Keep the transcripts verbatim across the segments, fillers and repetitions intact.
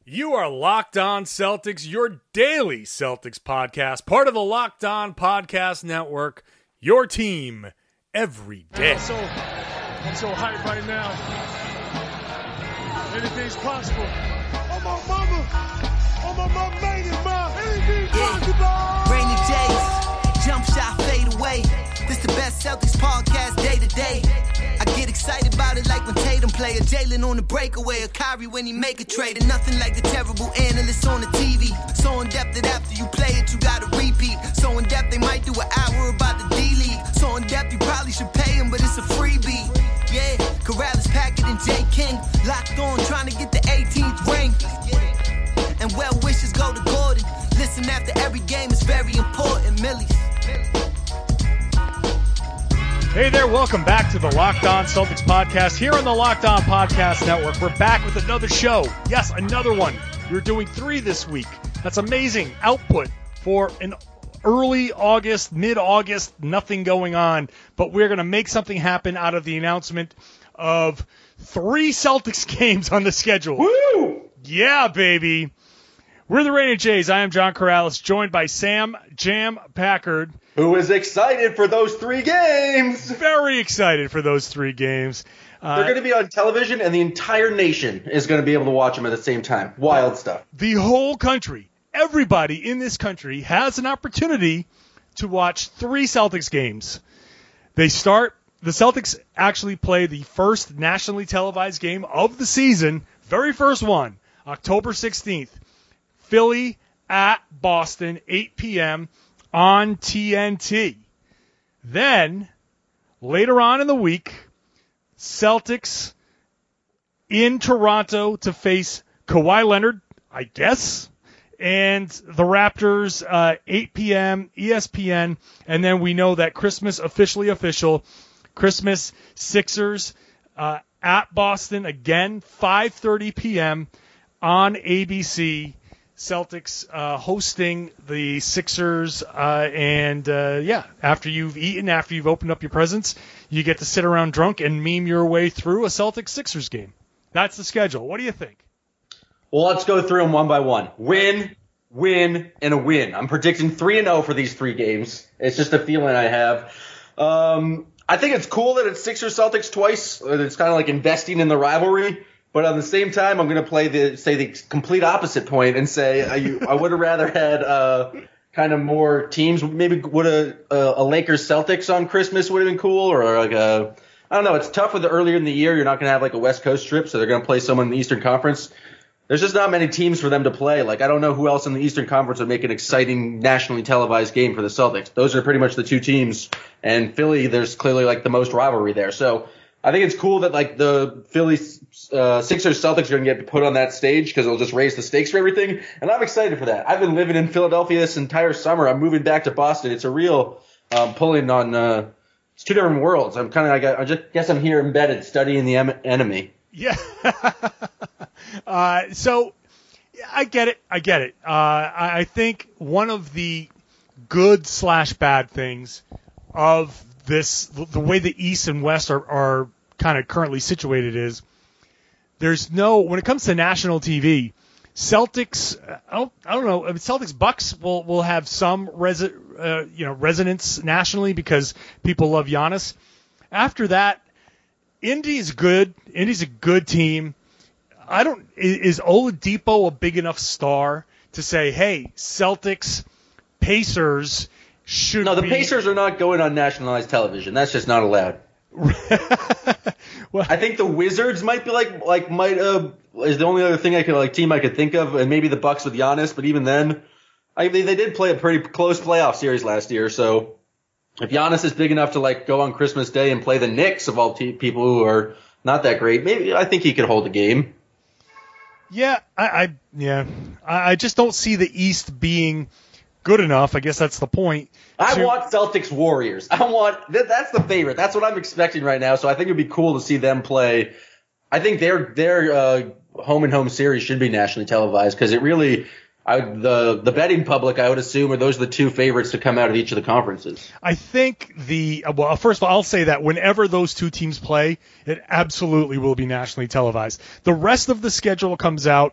You are Locked On Celtics, your daily Celtics podcast, part of the Locked On Podcast Network, your team every day. I'm so, I'm so hyped right now. Anything's possible. Oh, my mama. Oh, my mama made it, ma. Anything's possible. Rainy days, jump shot, fade away. This the best Celtics podcast day to day. I get excited about it like when Tatum play, a Jalen on the breakaway, a Kyrie when he make a trade, and nothing like the terrible analysts on the T V. So in depth that after you play it, you gotta repeat. So in depth they might do an hour about the D-League. So in depth you probably should pay him, but it's a freebie. Yeah, Corrales, Packard, and Jay King locked on, trying to get the eighteenth ring. And well wishes go to Gordon. Listen after every game is very important, Millies. Hey there, welcome back to the Locked On Celtics podcast here on the Locked On Podcast Network. We're back with another show. Yes, another one. We're doing three this week. That's amazing output for an early August, mid-August, nothing going on. But we're going to make something happen out of the announcement of three Celtics games on the schedule. Woo! Yeah, baby. We're the Rainier Jays. I am John Corrales, joined by Sam Jam Packard. Who is excited for those three games? Very excited for those three games. Uh, They're going to be on television, and the entire nation is going to be able to watch them at the same time. Wild stuff. The whole country, everybody in this country has an opportunity to watch three Celtics games. They start, the Celtics actually play the first nationally televised game of the season, very first one, October sixteenth. Philly at Boston, eight p.m. on T N T. Then, later on in the week, Celtics in Toronto to face Kawhi Leonard, I guess, and the Raptors, uh, eight p.m. E S P N. And then we know that Christmas officially official, Christmas Sixers uh, at Boston, again, five thirty p.m. on A B C. Celtics uh, hosting the Sixers, uh, and uh, yeah, after you've eaten, after you've opened up your presents, you get to sit around drunk and meme your way through a Celtics-Sixers game. That's the schedule. What do you think? Well, let's go through them one by one. Win, win, and a win. I'm predicting three and oh for these three games. It's just a feeling I have. Um, I think it's cool that it's Sixers-Celtics twice. It's kind of like investing in the rivalry. But at the same time, I'm going to play the say the complete opposite point and say I, I would have rather had uh, kind of more teams. Maybe would a, a Lakers Celtics on Christmas would have been cool, or like a I don't know. It's tough with the earlier in the year. You're not going to have like a West Coast trip, so they're going to play someone in the Eastern Conference. There's just not many teams for them to play. Like I don't know who else in the Eastern Conference would make an exciting nationally televised game for the Celtics. Those are pretty much the two teams, and Philly. There's clearly like the most rivalry there. So I think it's cool that like the Philly uh, Sixers Celtics are going to get put on that stage because it'll just raise the stakes for everything. And I'm excited for that. I've been living in Philadelphia this entire summer. I'm moving back to Boston. It's a real um, pulling on uh, it's two different worlds. I'm kind of I, got, I just guess I'm here embedded studying the em- enemy. Yeah. uh, so I get it. I get it. Uh, I, I think one of the good slash bad things of this, the way the East and West are, are kind of currently situated is there's no, when it comes to national T V, Celtics, I don't, I don't know, I mean, Celtics Bucks will, will have some resi, uh, you know, resonance nationally because people love Giannis. After that, Indy's good. Indy's a good team. I don't, is Oladipo a big enough star to say, hey, Celtics, Pacers, should no, the be... Pacers are not going on nationalized television. That's just not allowed. Well, I think the Wizards might be like like might uh is the only other thing I could like team I could think of, and maybe the Bucks with Giannis. But even then, I they, they did play a pretty close playoff series last year. So if Giannis is big enough to like go on Christmas Day and play the Knicks of all te- people who are not that great, maybe I think he could hold a game. Yeah, I, I yeah, I, I just don't see the East being good enough. I guess that's the point. I to... want Celtics Warriors. I want that, that's the favorite. That's what I'm expecting right now. So I think it'd be cool to see them play. I think their their uh, home and home series should be nationally televised because it really I, the the betting public, I would assume, are those are the two favorites to come out of each of the conferences. I think the well, first of all, I'll say that whenever those two teams play, it absolutely will be nationally televised. The rest of the schedule comes out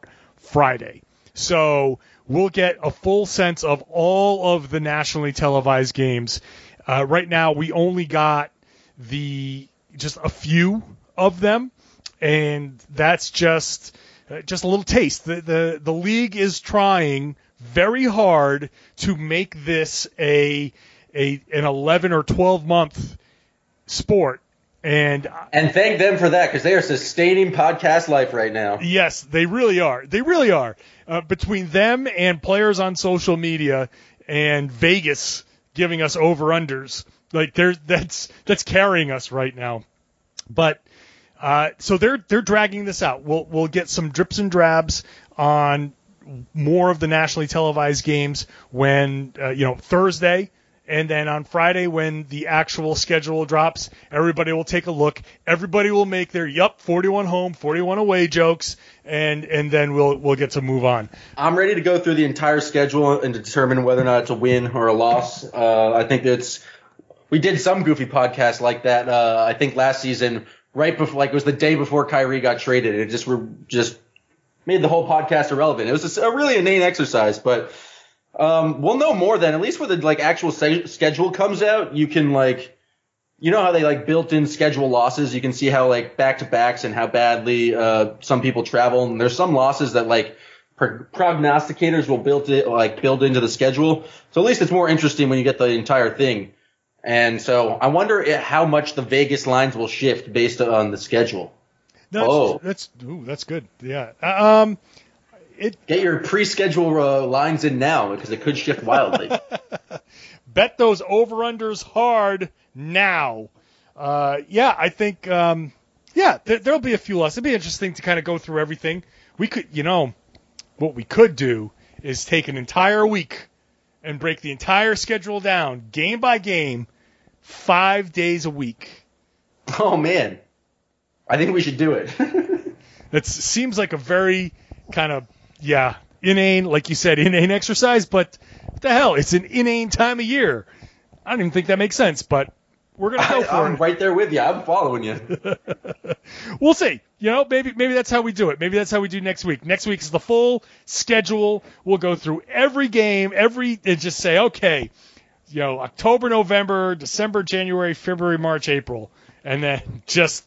Friday. So we'll get a full sense of all of the nationally televised games. Uh, right now, we only got the just a few of them, and that's just uh, just a little taste. The, the the league is trying very hard to make this a a an eleven or twelve month sport. And and thank them for that, because they are sustaining podcast life right now. Yes, they really are. They really are. Uh, between them and players on social media and Vegas giving us over-unders, like there's that's that's carrying us right now. But uh, so they're they're dragging this out. We'll we'll get some drips and drabs on more of the nationally televised games when uh, you know Thursday. And then on Friday, when the actual schedule drops, everybody will take a look. Everybody will make their yup forty-one home, forty-one away jokes, and and then we'll we'll get to move on. I'm ready to go through the entire schedule and determine whether or not it's a win or a loss. Uh, I think it's we did some goofy podcasts like that. Uh, I think last season, right before, like it was the day before Kyrie got traded. It just were just made the whole podcast irrelevant. It was a, a really inane exercise, but. Um, we'll know more then, at least when the like actual se- schedule comes out. You can like, you know how they like built in schedule losses. You can see how like back to backs and how badly uh some people travel. And there's some losses that like pro- prognosticators will build it like build into the schedule. So at least it's more interesting when you get the entire thing. And so I wonder if, how much the Vegas lines will shift based on the schedule. That's, oh, that's ooh, that's good. Yeah. Um. It, Get your pre-schedule uh, lines in now, because it could shift wildly. Bet those over-unders hard now. Uh, yeah, I think, um, yeah, there, there'll be a few less. It'd be interesting to kind of go through everything. We could, you know, what we could do is take an entire week and break the entire schedule down, game by game, five days a week. Oh, man. I think we should do it. That seems like a very kind of, yeah, inane, like you said, inane exercise, but what the hell? It's an inane time of year. I don't even think that makes sense, but we're going to go I, for I'm it. right there with you. I'm following you. We'll see. You know, maybe maybe that's how we do it. Maybe that's how we do next week. Next week is the full schedule. We'll go through every game, every, and just say, okay, you know, October, November, December, January, February, March, April, and then just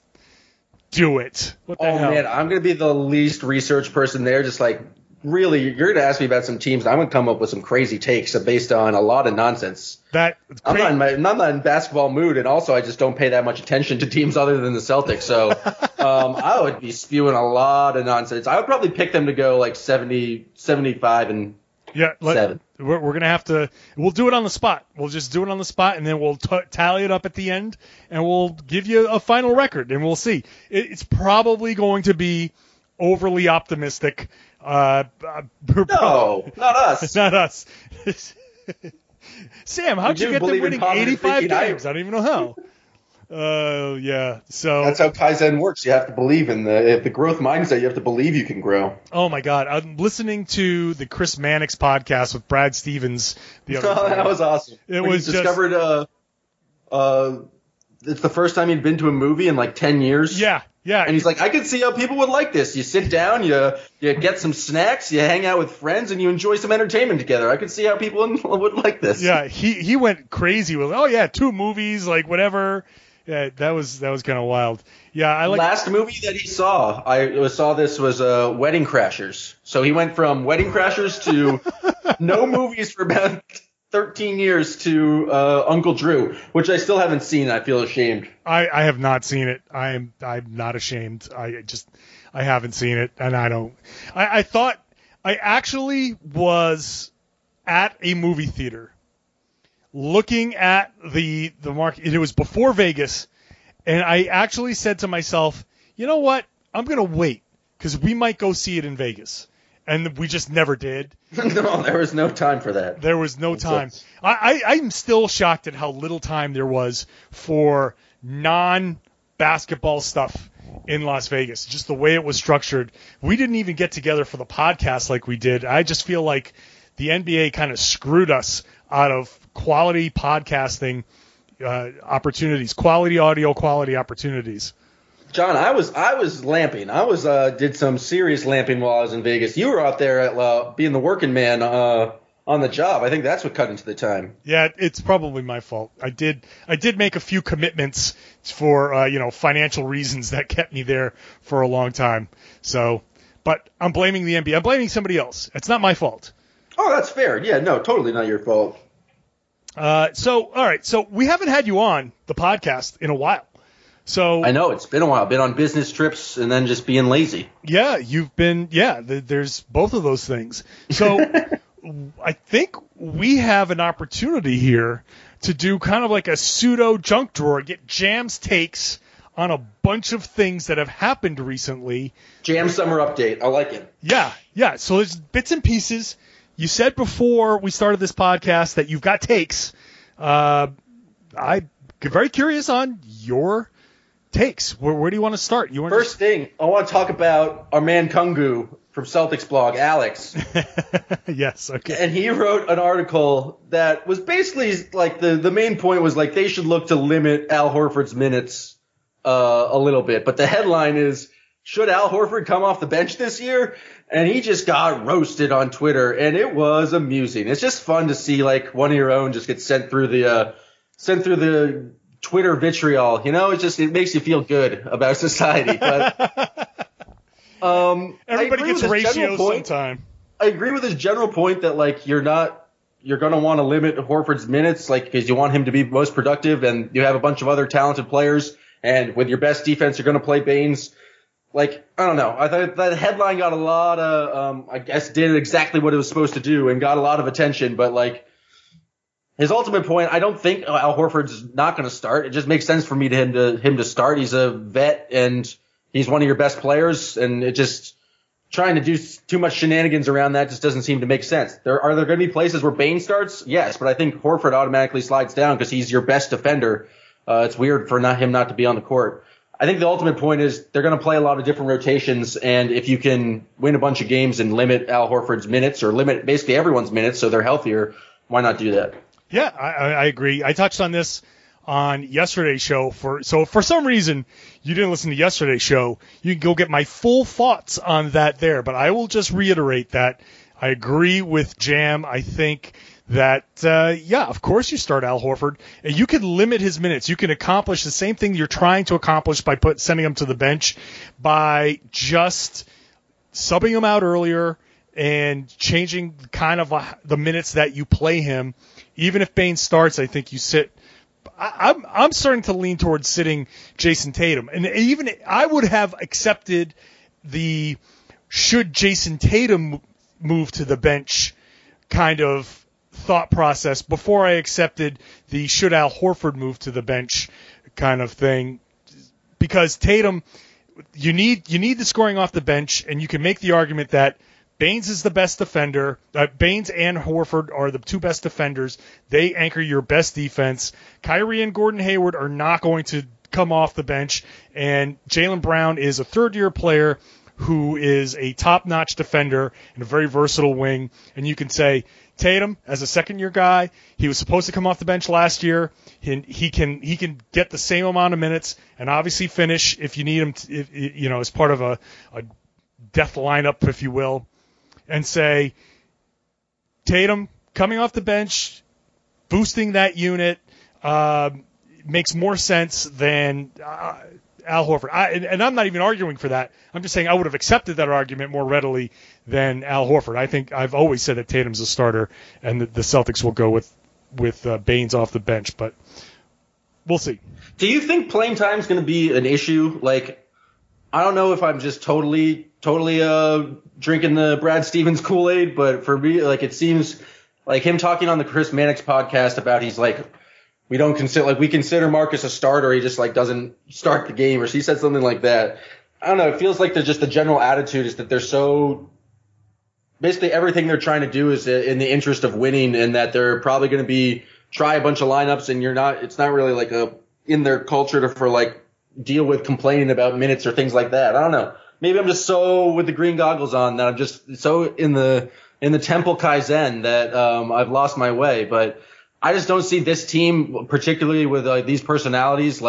do it. What the Oh, hell? man, I'm going to be the least research person there. Just like, really, you're going to ask me about some teams. I'm going to come up with some crazy takes based on a lot of nonsense. That I'm cra- not, in my, I'm not in basketball mood, and also I just don't pay that much attention to teams other than the Celtics. So um, I would be spewing a lot of nonsense. I would probably pick them to go like seventy, seventy-five, and Yeah, let, Seven. We're, we're gonna have to. We'll do it on the spot. We'll just do it on the spot, and then we'll t- tally it up at the end, and we'll give you a final record, and we'll see. It, it's probably going to be overly optimistic. Uh, we're no, not us. not us. Sam, how'd We you do get them believe in winning positive eighty-five thinking. I- games? I don't even know how. Uh, yeah. So That's how Kaizen works. You have to believe in the the growth mindset. You have to believe you can grow. oh my God, I'm listening to the Chris Mannix podcast with Brad Stevens the other Oh, day. that was awesome. It When was he just- discovered uh, uh, it's the first time he'd been to a movie in like ten years. Yeah, yeah. And he's like, I could see how people would like this. You sit down, you you get some snacks, you hang out with friends, and you enjoy some entertainment together. I could see how people would like this. Yeah, he he went crazy with, oh yeah, two movies, like whatever. Yeah, that was that was kind of wild. Yeah, I like. Last movie that he saw, I saw this was uh, Wedding Crashers. So he went from Wedding Crashers to no movies for about thirteen years to uh, Uncle Drew, which I still haven't seen. I feel ashamed. I, I have not seen it. I'm I'm not ashamed. I just I haven't seen it, and I don't. I, I thought I actually was at a movie theater, looking at the the market. It was before Vegas, and I actually said to myself, you know what? I'm gonna wait because we might go see it in Vegas, and we just never did. No, there was no time for that. There was no time. I, I, I'm still shocked at how little time there was for non-basketball stuff in Las Vegas. Just the way it was structured. We didn't even get together for the podcast like we did. I just feel like the N B A kind of screwed us out of quality podcasting uh, opportunities, quality audio, quality opportunities. John, I was I was lamping. I was uh, did some serious lamping while I was in Vegas. You were out there at, uh, being the working man uh, on the job. I think that's what cut into the time. Yeah, it's probably my fault. I did I did make a few commitments for uh, you know financial reasons that kept me there for a long time. So, but I'm blaming the N B A. I'm blaming somebody else. It's not my fault. Oh, that's fair. Yeah, no, totally not your fault. Uh, so, all right. So we haven't had you on the podcast in a while. So I know it's been a while. Been on business trips and then just being lazy. Yeah, you've been. Yeah, th- there's both of those things. So I think we have an opportunity here to do kind of like a pseudo junk drawer, get Jam's takes on a bunch of things that have happened recently. Jam summer update. I like it. Yeah, yeah. So there's bits and pieces. You said before we started this podcast that you've got takes. Uh, I'm very curious on your takes. Where, where do you want to start? You want First to... thing, I want to talk about our man Kungu from Celtics blog, Alex. Yes, okay. And he wrote an article that was basically like the, the main point was like they should look to limit Al Horford's minutes uh, a little bit. But the headline is, should Al Horford come off the bench this year? And he just got roasted on Twitter, and it was amusing. It's just fun to see like one of your own just get sent through the uh, sent through the Twitter vitriol. You know, it just it makes you feel good about society. But um, everybody gets ratios sometime. I agree with his general point that like you're not you're going to want to limit Horford's minutes, like because you want him to be most productive, and you have a bunch of other talented players, and with your best defense, you're going to play Baines. Like, I don't know. I thought that headline got a lot of, um, I guess, did exactly what it was supposed to do and got a lot of attention. But, like, his ultimate point, I don't think Al Horford's not going to start. It just makes sense for me to him to him to start. He's a vet and he's one of your best players. And it just trying to do too much shenanigans around that just doesn't seem to make sense. There are there going to be places where Bain starts? Yes, but I think Horford automatically slides down because he's your best defender. Uh, it's weird for not him not to be on the court. I think the ultimate point is they're going to play a lot of different rotations, and if you can win a bunch of games and limit Al Horford's minutes or limit basically everyone's minutes so they're healthier, why not do that? Yeah, I, I agree. I touched on this on yesterday's show. For so for some reason you didn't listen to yesterday's show, you can go get my full thoughts on that there. But I will just reiterate that I agree with Jam. I think that, uh, yeah, of course you start Al Horford. And you can limit his minutes. You can accomplish the same thing you're trying to accomplish by put, sending him to the bench by just subbing him out earlier and changing kind of a, the minutes that you play him. Even if Bain starts, I think you sit. I, I'm I'm starting to lean towards sitting Jason Tatum. And even I would have accepted the should Jason Tatum move to the bench kind of thought process before I accepted the should Al Horford move to the bench kind of thing, because Tatum, you need you need the scoring off the bench, and you can make the argument that Baines is the best defender. Uh, Baines and Horford are the two best defenders. They anchor your best defense. Kyrie and Gordon Hayward are not going to come off the bench, and Jaylen Brown is a third-year player who is a top-notch defender and a very versatile wing. And you can say, Tatum, as a second-year guy, he was supposed to come off the bench last year. He, he can he can get the same amount of minutes and obviously finish if you need him, to, if, you know, as part of a, a death lineup, if you will. And say, Tatum coming off the bench, boosting that unit, uh, makes more sense than uh, Al Horford. I, and, and I'm not even arguing for that. I'm just saying I would have accepted that argument more readily than Al Horford. I think I've always said that Tatum's a starter, and the, the Celtics will go with with uh, Baines off the bench, but we'll see. Do you think playing time is going to be an issue? Like, I don't know if I'm just totally, totally uh, drinking the Brad Stevens Kool-Aid, but for me, like, it seems like him talking on the Chris Mannix podcast about he's like, we don't consider, like, we consider Marcus a starter. He just, like, doesn't start the game, or he said something like that. I don't know. It feels like there's just the general attitude is that they're so, basically everything they're trying to do is in the interest of winning, and that they're probably going to be, try a bunch of lineups, and you're not, it's not really like a, in their culture to, for, like, deal with complaining about minutes or things like that. I don't know. Maybe I'm just so with the green goggles on that I'm just so in the in the Temple Kaizen that um, I've lost my way. But I just don't see this team, particularly with uh, these personalities, like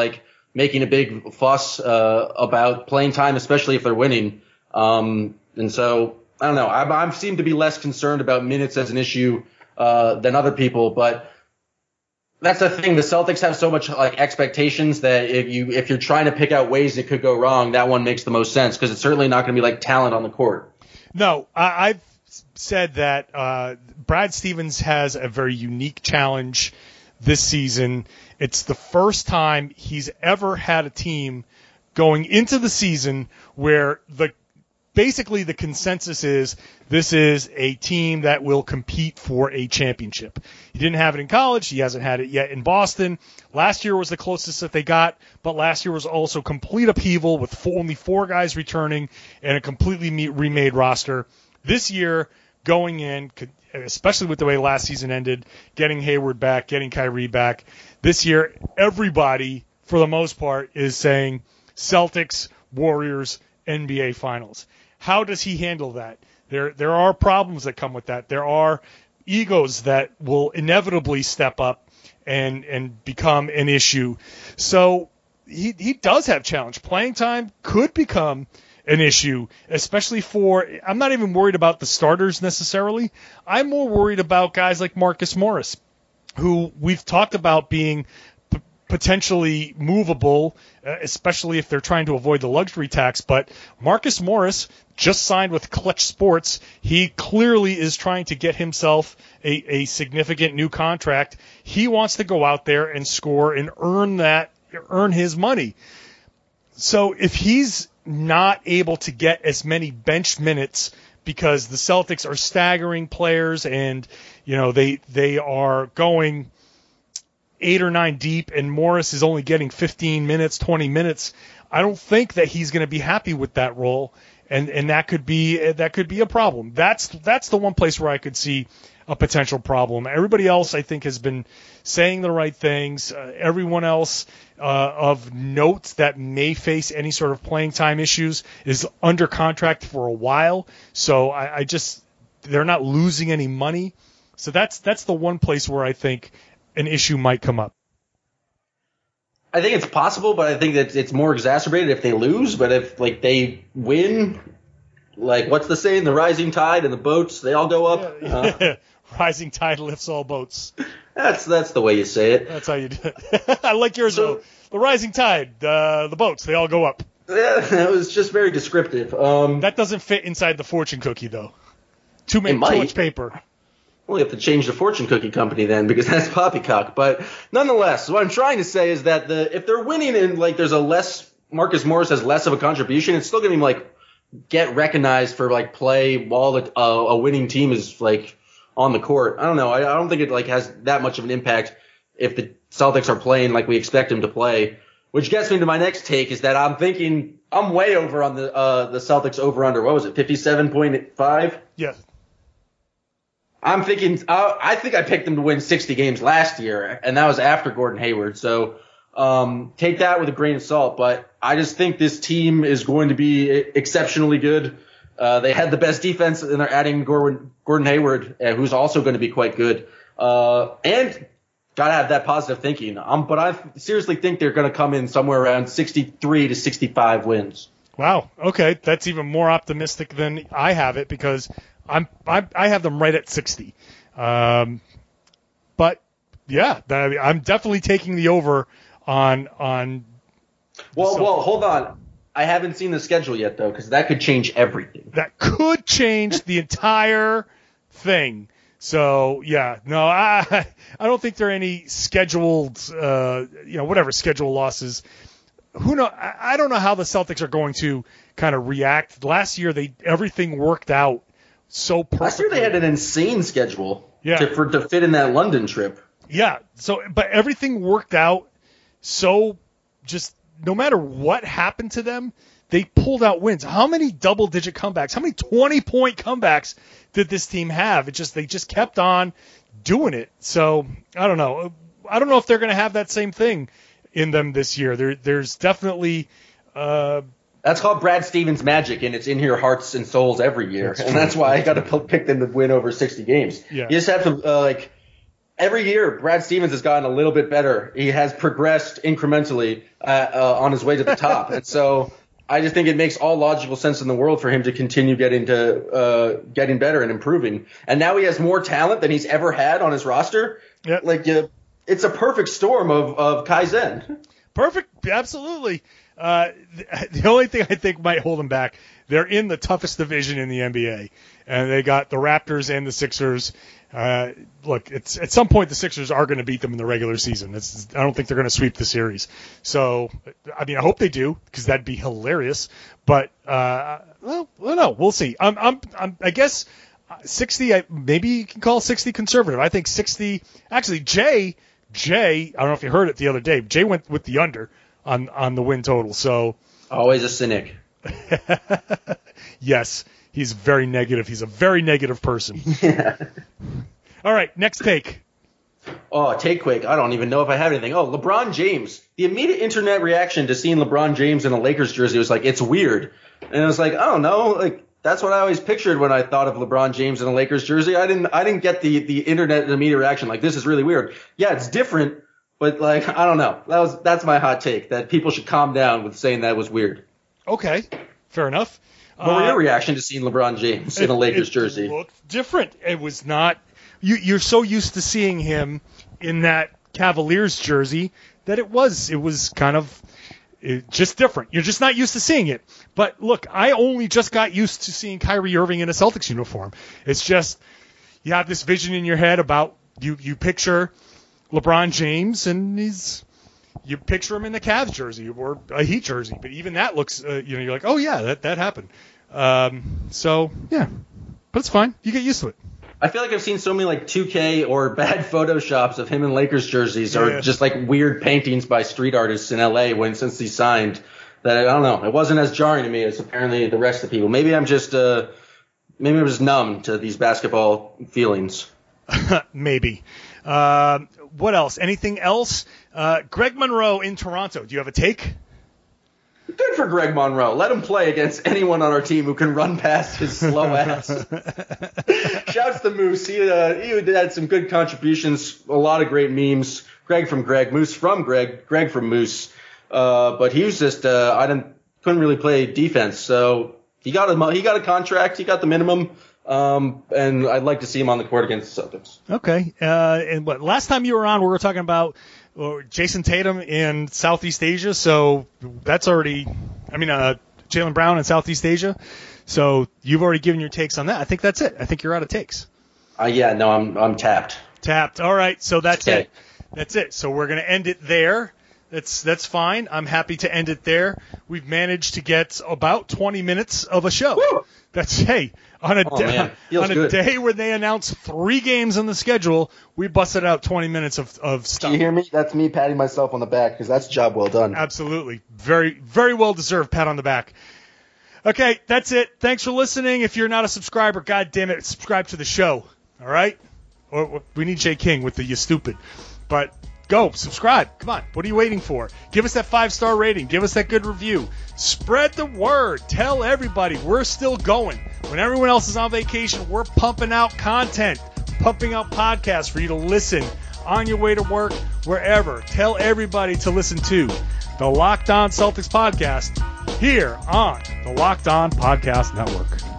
making a big fuss uh, about playing time, especially if they're winning. Um, and so I don't know. I, I seem to be less concerned about minutes as an issue uh, than other people, but that's the thing. The Celtics have so much like expectations that if you if you're trying to pick out ways it could go wrong, that one makes the most sense because it's certainly not going to be like talent on the court. No, I, I've said that uh, Brad Stevens has a very unique challenge this season. It's the first time he's ever had a team going into the season where the basically the consensus is this is a team that will compete for a championship. He didn't have it in college. He hasn't had it yet in Boston. Last year was the closest that they got, but last year was also complete upheaval with four, only four guys returning and a completely remade roster. This year, going in, especially with the way last season ended, getting Hayward back, getting Kyrie back, this year everybody, for the most part, is saying Celtics, Warriors, N B A Finals. How does he handle that? There there are problems that come with that. There are egos that will inevitably step up and and become an issue. So he he does have challenge. Playing time could become an issue, especially for – I'm not even worried about the starters necessarily. I'm more worried about guys like Marcus Morris, who we've talked about being p- potentially movable, uh, especially if they're trying to avoid the luxury tax. But Marcus Morris just signed with Clutch Sports. He clearly is trying to get himself a, a significant new contract. He wants to go out there and score and earn that, earn his money. So if he's not able to get as many bench minutes because the Celtics are staggering players and, you know, they they are going eight or nine deep and Morris is only getting fifteen minutes, twenty minutes, I don't think that he's going to be happy with that role, and and that could be that could be a problem. That's that's the one place where I could see a potential problem. Everybody else, I think, has been saying the right things. Uh, everyone else uh, of note that may face any sort of playing time issues is under contract for a while. So I, I just they're not losing any money. So that's that's the one place where I think an issue might come up. I think it's possible, but I think that it's more exacerbated if they lose. But if like they win, like what's the saying? The rising tide and the boats, they all go up. Yeah, yeah. Uh, rising tide lifts all boats. That's that's the way you say it. That's how you do it. I like yours so, though. The rising tide, uh, the boats, they all go up. Yeah, that was just very descriptive. Um, that doesn't fit inside the fortune cookie though. Too many, too much paper. Well, you have to change the fortune cookie company then, because that's poppycock. But nonetheless, what I'm trying to say is that the if they're winning and like there's a less Marcus Morris has less of a contribution, it's still going to like get recognized for like play while the, uh, a winning team is like on the court. I don't know. I, I don't think it like has that much of an impact if the Celtics are playing like we expect them to play. Which gets me to my next take is that I'm thinking I'm way over on the uh, the Celtics over under. What was it, fifty-seven point five? Yeah. I'm thinking uh, I think I picked them to win sixty games last year, and that was after Gordon Hayward. So um, take that with a grain of salt. But I just think this team is going to be exceptionally good. Uh, they had the best defense, and they're adding Gordon, Gordon Hayward, uh, who's also going to be quite good. Uh, and got to have that positive thinking. Um, but I seriously think they're going to come in somewhere around sixty-three to sixty-five wins. Wow. Okay, that's even more optimistic than I have it because I'm, I'm I have them right at sixty. Um, but yeah, that, I'm definitely taking the over on on. Well, well, hold on. I haven't seen the schedule yet though, because that could change everything. That could change the entire thing. So yeah, no, I I don't think there are any scheduled, uh, you know, whatever schedule losses. Who know? I, I don't know how the Celtics are going to kind of react. Last year, they everything worked out so perfectly. Last year they had an insane schedule. Yeah. To, for to fit in that London trip. Yeah. So, but everything worked out so just no matter what happened to them, they pulled out wins. How many double-digit comebacks? How many twenty-point comebacks did this team have? It just they just kept on doing it. So I don't know. I don't know if they're going to have that same thing in them this year. There, there's definitely. Uh, that's called Brad Stevens magic, and it's in your hearts and souls every year, that's and that's why I got to pick them to win over sixty games. Yeah. You just have to uh, like. every year, Brad Stevens has gotten a little bit better. He has progressed incrementally uh, uh, on his way to the top. And so I just think it makes all logical sense in the world for him to continue getting to uh, getting better and improving. And now he has more talent than he's ever had on his roster. Yep. Like, uh, it's a perfect storm of, of Kaizen. Perfect. Absolutely. Uh, the, the only thing I think might hold them back, they're in the toughest division in the N B A. And they got the Raptors and the Sixers. Uh, look, it's at some point the Sixers are going to beat them in the regular season. It's, I don't think they're going to sweep the series. So, I mean, I hope they do because that'd be hilarious. But uh, well, well, no, we'll see. I'm, I'm, I'm I guess sixty. I, maybe you can call sixty conservative. I think sixty. Actually, Jay, Jay. I don't know if you heard it the other day. Jay went with the under on on the win total. So always a cynic. Yes. He's very negative. He's a very negative person. Yeah. All right, next take. Oh, take quick. I don't even know if I have anything. Oh, LeBron James. The immediate internet reaction to seeing LeBron James in a Lakers jersey was like, it's weird. And I was like, I don't know. Like, that's what I always pictured when I thought of LeBron James in a Lakers jersey. I didn't I didn't get the, the internet immediate reaction. Like, this is really weird. Yeah, it's different, but like, I don't know. That was that's my hot take, that people should calm down with saying that was weird. Okay, fair enough. What was uh, your reaction to seeing LeBron James in a Lakers it jersey? It looked different. It was not you, – you're so used to seeing him in that Cavaliers jersey that it was – it was kind of it, just different. You're just not used to seeing it. But, look, I only just got used to seeing Kyrie Irving in a Celtics uniform. It's just you have this vision in your head about you, – you picture LeBron James and he's – you picture him in the Cavs jersey or a Heat jersey, but even that looks, uh, you know, you're like, oh yeah, that that happened. Um, so yeah, but it's fine. You get used to it. I feel like I've seen so many like two K or bad photoshops of him in Lakers jerseys, or Yeah. just like weird paintings by street artists in L A when since he signed, that I don't know. It wasn't as jarring to me as apparently the rest of the people. Maybe I'm just uh, maybe I'm just numb to these basketball feelings. Maybe. Uh, what else? Anything else? Uh, Greg Monroe in Toronto. Do you have a take? Good for Greg Monroe. Let him play against anyone on our team who can run past his slow ass. Shouts to Moose. He, uh, he had some good contributions, a lot of great memes. Greg from Greg, Moose from Greg, Greg from Moose. Uh, but he was just, uh, I didn't, couldn't really play defense. So he got a, he got a contract. He got the minimum. Um, and I'd like to see him on the court against the Celtics. Okay. Uh, and what, last time you were on, we were talking about uh, Jason Tatum in Southeast Asia. So that's already, I mean, uh, Jaylen Brown in Southeast Asia. So you've already given your takes on that. I think that's it. I think you're out of takes. Uh, yeah, no, I'm, I'm tapped. Tapped. All right. So that's Okay. it. That's it. So we're going to end it there. That's that's fine. I'm happy to end it there. We've managed to get about twenty minutes of a show. Woo! That's hey on a Oh, da- man. Feels on a good. day where they announced three games on the schedule, we busted out twenty minutes of of Do stuff. you hear me? That's me patting myself on the back because that's a job well done. Absolutely, very very well deserved pat on the back. Okay, that's it. Thanks for listening. If you're not a subscriber, God damn it, subscribe to the show. All right, or, or we need Jay King with the you stupid, but. Go, subscribe. Come on. What are you waiting for? Give us that five-star rating. Give us that good review. Spread the word. Tell everybody we're still going. When everyone else is on vacation, we're pumping out content, pumping out podcasts for you to listen on your way to work, wherever. Tell everybody to listen to the Locked On Celtics podcast here on the Locked On Podcast Network.